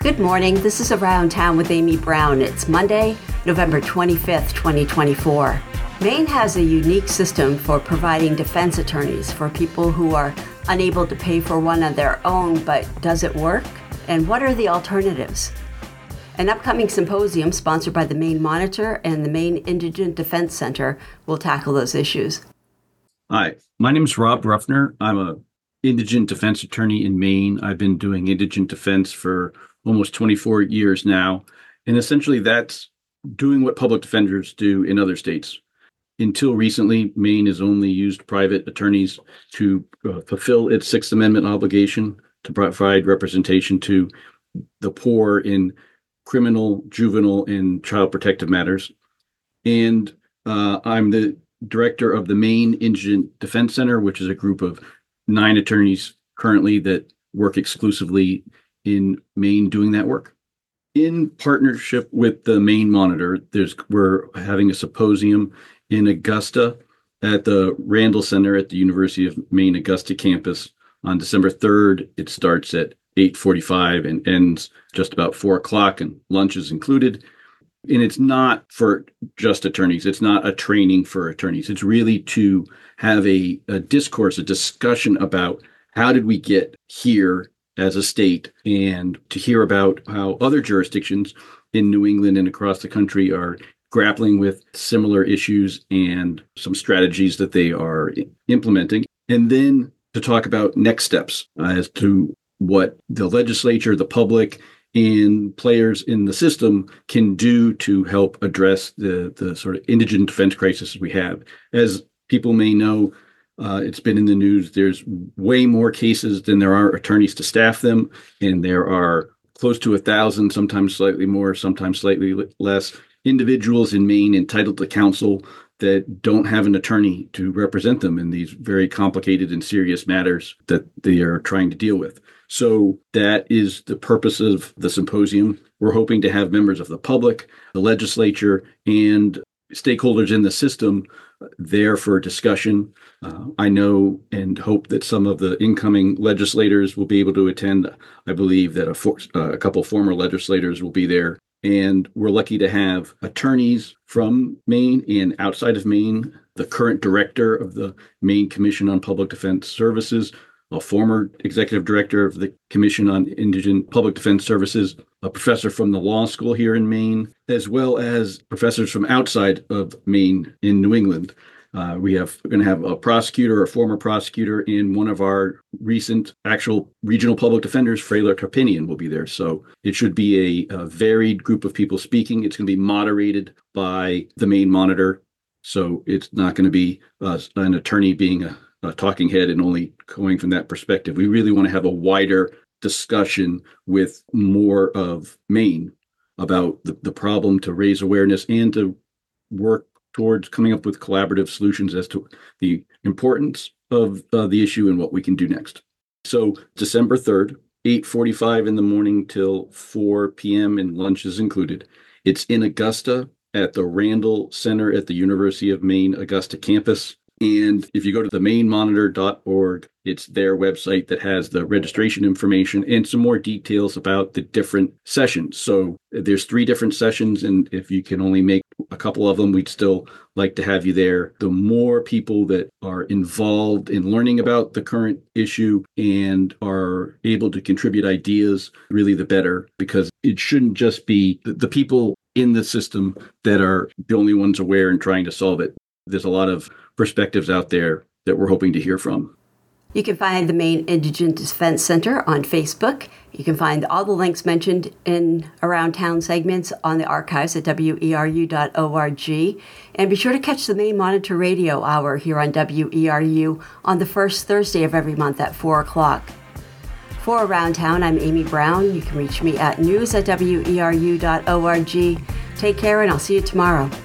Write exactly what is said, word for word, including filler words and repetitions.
Good morning. This is Around Town with Amy Brown. It's Monday, November twenty-fifth, twenty twenty-four. Maine has a unique system for providing defense attorneys for people who are unable to pay for one on their own, but does it work? And what are the alternatives? An upcoming symposium sponsored by the Maine Monitor and the Maine Indigent Defense Center will tackle those issues. Hi, my name is Rob Ruffner. I'm a indigent defense attorney in Maine. I've been doing indigent defense for almost twenty-four years now. And essentially that's doing what public defenders do in other states. Until recently, Maine has only used private attorneys to uh, fulfill its Sixth Amendment obligation to provide representation to the poor in criminal, juvenile, and child protective matters. And uh, I'm the director of the Maine Indigent Defense Center, which is a group of nine attorneys currently that work exclusively in Maine doing that work. In partnership with the Maine Monitor, there's we're having a symposium in Augusta at the Randall Center at the University of Maine Augusta campus on December third. It starts at eight forty-five and ends just about four o'clock, and lunch is included. And it's not for just attorneys. It's not a training for attorneys. It's really to have a, a discourse, a discussion about how did we get here as a state, and to hear about how other jurisdictions in New England and across the country are grappling with similar issues and some strategies that they are implementing. And then to talk about next steps as to what the legislature, the public, and players in the system can do to help address the, the sort of indigent defense crisis we have. As people may know, uh, it's been in the news, there's way more cases than there are attorneys to staff them, and there are close to a thousand, sometimes slightly more, sometimes slightly less, individuals in Maine entitled to counsel that don't have an attorney to represent them in these very complicated and serious matters that they are trying to deal with. So that is the purpose of the symposium. We're hoping to have members of the public, the legislature, and stakeholders in the system there for discussion. Uh, I know and hope that some of the incoming legislators will be able to attend. I believe that a, for, uh, a couple former legislators will be there. And we're lucky to have attorneys from Maine and outside of Maine, the current director of the Maine Commission on Public Defense Services, a former executive director of the Commission on Indigent Public Defense Services, a professor from the law school here in Maine, as well as professors from outside of Maine in New England. Uh, we have we're going to have a prosecutor, a former prosecutor, and one of our recent actual regional public defenders, Frailer Tarpinian, will be there. So it should be a, a varied group of people speaking. It's going to be moderated by the Maine Monitor. So it's not going to be uh, an attorney being a, a talking head and only going from that perspective. We really want to have a wider discussion with more of Maine about the, the problem, to raise awareness and to work towards coming up with collaborative solutions as to the importance of uh, the issue and what we can do next. So December third, eight forty-five in the morning till four p.m. and lunch is included. It's in Augusta at the Randall Center at the University of Maine Augusta campus. And if you go to the maine monitor dot org, it's their website that has the registration information and some more details about the different sessions. So there's three different sessions, and if you can only make a couple of them, we'd still like to have you there. The more people that are involved in learning about the current issue and are able to contribute ideas, really the better, because it shouldn't just be the people in the system that are the only ones aware and trying to solve it. There's a lot of perspectives out there that we're hoping to hear from. You can find the Maine Indigent Defense Center on Facebook. You can find all the links mentioned in Around Town segments on the archives at W E R U dot org. And be sure to catch the Maine Monitor Radio Hour here on W E R U on the first Thursday of every month at four o'clock. For Around Town, I'm Amy Brown. You can reach me at news at W E R U dot org. Take care, and I'll see you tomorrow.